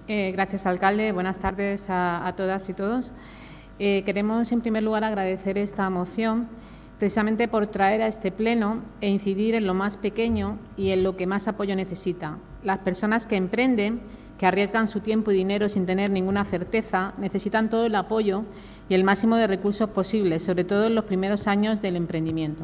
Gracias, alcalde. Buenas tardes a todas y todos. Queremos, en primer lugar, agradecer esta moción precisamente por traer a este pleno e incidir en lo más pequeño y en lo que más apoyo necesita. Las personas que emprenden, que arriesgan su tiempo y dinero sin tener ninguna certeza, necesitan todo el apoyo y el máximo de recursos posibles, sobre todo en los primeros años del emprendimiento.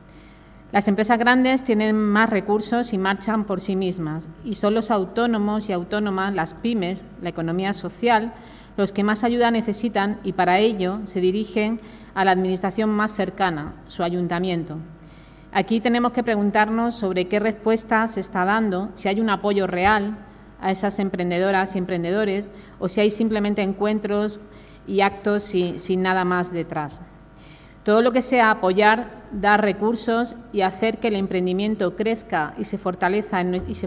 Las empresas grandes tienen más recursos y marchan por sí mismas, y son los autónomos y autónomas, las pymes, la economía social, los que más ayuda necesitan, y para ello se dirigen a la administración más cercana, su ayuntamiento. Aquí tenemos que preguntarnos sobre qué respuesta se está dando, si hay un apoyo real a esas emprendedoras y emprendedores o si hay simplemente encuentros y actos sin nada más detrás. Todo lo que sea apoyar, dar recursos y hacer que el emprendimiento crezca y se fortalezca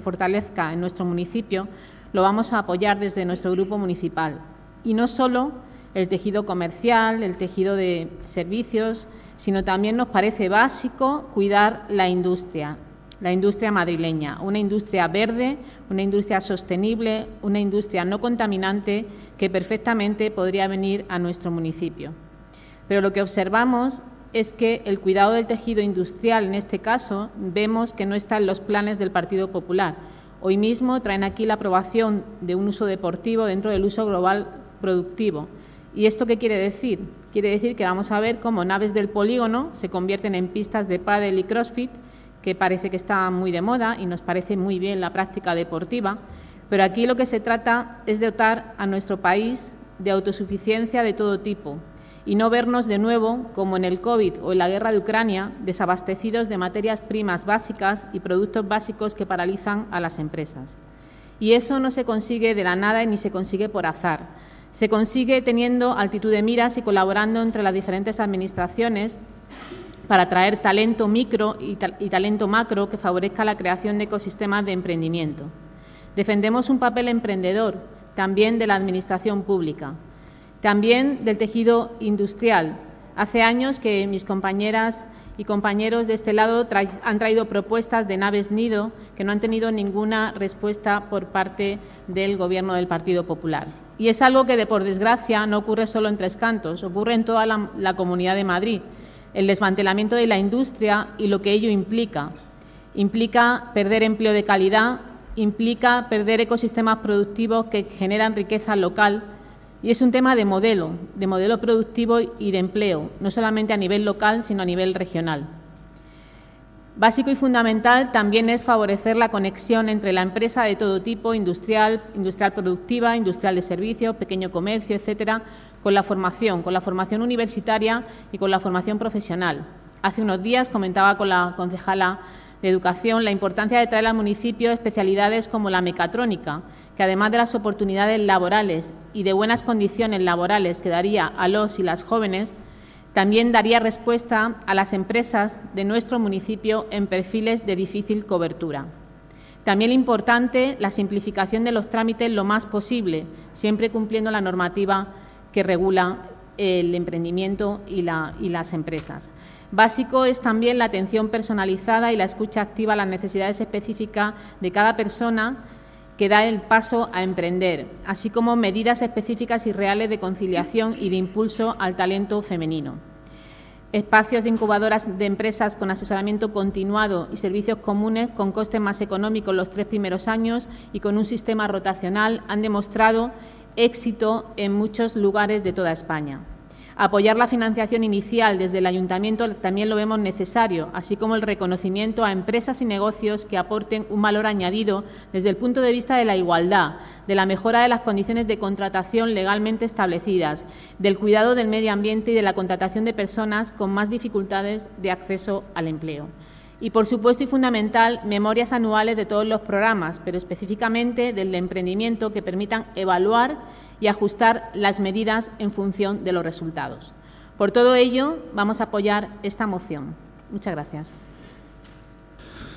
en nuestro municipio, lo vamos a apoyar desde nuestro grupo municipal. Y no solo el tejido comercial, el tejido de servicios, sino también nos parece básico cuidar la industria madrileña, una industria verde, una industria sostenible, una industria no contaminante que perfectamente podría venir a nuestro municipio. Pero lo que observamos es que el cuidado del tejido industrial, en este caso, vemos que no está en los planes del Partido Popular. Hoy mismo traen aquí la aprobación de un uso deportivo dentro del uso global productivo. ¿Y esto qué quiere decir? Quiere decir que vamos a ver cómo naves del polígono se convierten en pistas de pádel y crossfit, que parece que está muy de moda y nos parece muy bien la práctica deportiva, pero aquí lo que se trata es de dotar a nuestro país de autosuficiencia de todo tipo y no vernos de nuevo, como en el COVID o en la guerra de Ucrania, desabastecidos de materias primas básicas y productos básicos que paralizan a las empresas. Y eso no se consigue de la nada ni se consigue por azar. Se consigue teniendo altitud de miras y colaborando entre las diferentes administraciones para atraer talento micro y talento macro que favorezca la creación de ecosistemas de emprendimiento. Defendemos un papel emprendedor, también de la Administración pública, también del tejido industrial. Hace años que mis compañeras y compañeros de este lado han traído propuestas de naves nido que no han tenido ninguna respuesta por parte del Gobierno del Partido Popular. Y es algo que, por desgracia, no ocurre solo en Tres Cantos, ocurre en toda la Comunidad de Madrid. El desmantelamiento de la industria y lo que ello implica. Implica perder empleo de calidad, implica perder ecosistemas productivos que generan riqueza local, y es un tema de modelo productivo y de empleo, no solamente a nivel local, sino a nivel regional. Básico y fundamental también es favorecer la conexión entre la empresa de todo tipo, industrial productiva, industrial de servicios, pequeño comercio, etcétera, con la formación universitaria y con la formación profesional. Hace unos días comentaba con la concejala de Educación la importancia de traer al municipio especialidades como la mecatrónica, que además de las oportunidades laborales y de buenas condiciones laborales que daría a los y las jóvenes, también daría respuesta a las empresas de nuestro municipio en perfiles de difícil cobertura. También importante la simplificación de los trámites lo más posible, siempre cumpliendo la normativa que regula el emprendimiento y las empresas. Básico es también la atención personalizada y la escucha activa a las necesidades específicas de cada persona que da el paso a emprender, así como medidas específicas y reales de conciliación y de impulso al talento femenino. Espacios de incubadoras de empresas con asesoramiento continuado y servicios comunes con costes más económicos los 3 primeros años y con un sistema rotacional han demostrado éxito en muchos lugares de toda España. Apoyar la financiación inicial desde el Ayuntamiento también lo vemos necesario, así como el reconocimiento a empresas y negocios que aporten un valor añadido desde el punto de vista de la igualdad, de la mejora de las condiciones de contratación legalmente establecidas, del cuidado del medio ambiente y de la contratación de personas con más dificultades de acceso al empleo. Y, por supuesto y fundamental, memorias anuales de todos los programas, pero específicamente del de emprendimiento, que permitan evaluar y ajustar las medidas en función de los resultados. Por todo ello, vamos a apoyar esta moción. Muchas gracias.